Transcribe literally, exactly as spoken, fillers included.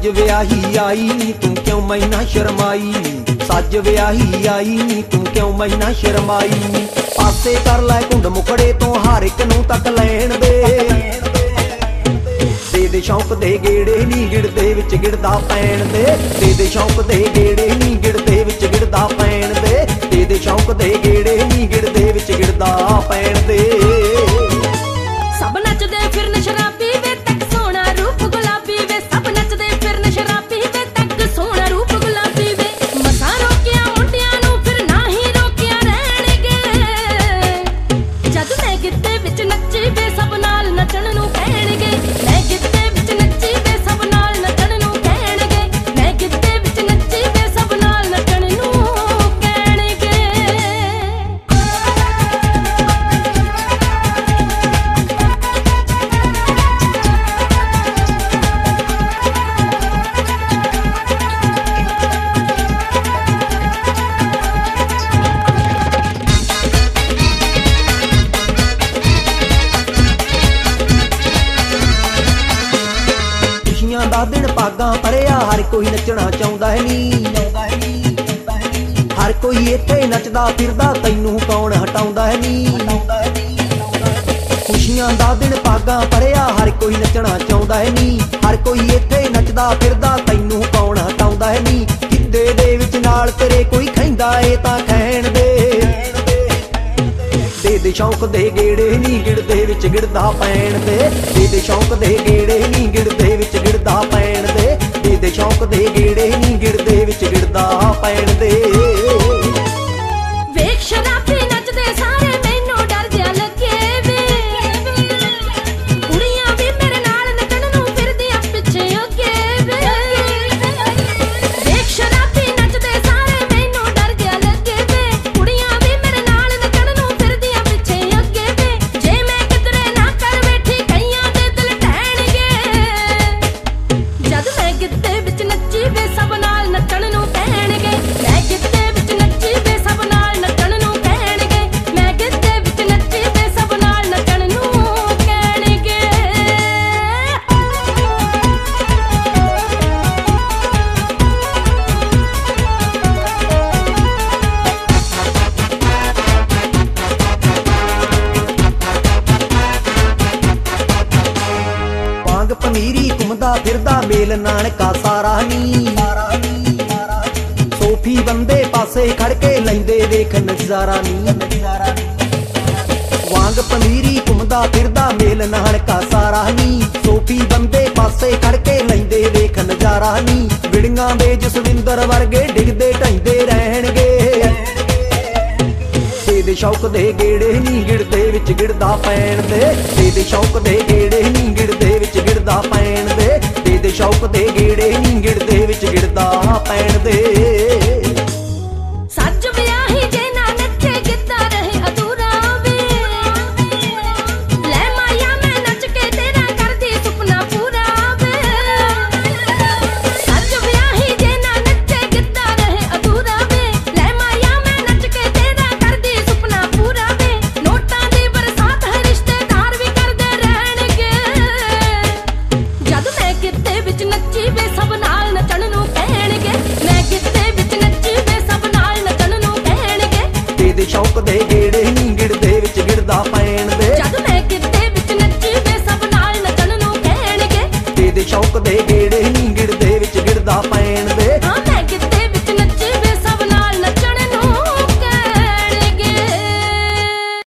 सज विआही आई नी तू क्यों मैना शर्माई नी, सज विआही आई नी तू क्यों मैना शर्माई नी। पासे कर लै घुंड मुखड़े तो हर एक नूं तक लैण दे, दे दे शौक दे गेड़े नी गिड़दे विच गिड़दा पैण दे, दे दे शौक दे गेड़े नी गिड़दे विच गिड़दा पैण दे, दे दे शौक दे गेड़े नी गिड़दे विच गिड़दा पैण दे। सब नचदे फिरन शराबी वे तक सोहना रूप गुलाबी वे, सब नचदे फिरन शराबी वे तक सोहना रूप गुलाबी वे। मसां रोकिया मुंडियां नूं फिर ना ही रोकिया रहणगे, जद मैं गिद्दे विच नच्ची वे सब नाल नचण नूं कहणगे, मैं गिद्दे विच नच्ची वे सब नाल नचण नूं कहणगे, मैं गिद्दे विच नच्ची वे सब नाल नचण नूं कहणगे। खुशियां दा दिन भागां भरिया हर कोई नचना चाहुंदा है नी, हर कोई इत्थे नचदा फिरदा तैनूं कौन हटाउंदा है नी। खुशियां दा दिन भागां भरिया हर कोई नचना चाहुंदा है नी, हर कोई इत्थे नचदा फिरदा तैनूं कौन हटाउंदा है नी। गिद्दे दे विच नाल तेरे कोई खैंदा ए तां खैण दे, दे दे शौक दे गेड़े नी गिड़दे विच गिड़दा पैण दे, दे दे शौक दे गेड़े नी गिड़दे विच गिड़दा पैण दे, दे दे शौक दे गेड़े नी गिड़दे विच गिड़दा पैण दे। वेख शराबी नचदे सारे मैनू डर जिहा लगे वे, कुड़ियां भी मेरे नाल नचण नूं फिरदियां पिछे अगे वे। वेख शराबी नचदे सारे मैनू डर जिहा लगे वे, कुड़ियां भी मेरे नाल नचण नूं फिरदियां पिछे अगे वे। जे मैं किधरे ना कर बैठी कईयां दे दिल ढहणगे, जद मैं गिद्दे विच नच्ची वे सब नाल नचण नूं कहणगे, मैं गिद्दे विच नच्ची वे सब नाल नचण नूं कहणगे, मैं गिद्दे विच नच्ची वे सब नाल नचण नूं कहणगे। वांग पनीरी घुमदा फिरदा मेल नानका सारा नी, सोफी बंदे पासे खड़ के लैंदे वेख नजारा नी। वांग पनीरी घुमदा फिरदा मेल नानका सारा नी, सोफी बंदे पासे खड़ के लैंदे वेख नजारा नी। विड़ियां दे जसविंदर वर्गे डिगदे ढाइंदे रहणगे, दे दे शौक दे गेड़े नी गिड़दे विच गिड़दा पैण दे, दे दे शौक दे गेड़े नी गिड़दे विच गिड़दा पैण दे, दे दे शौक दे गेड़े नी गिड़दे विच गिड़दा पैण दे।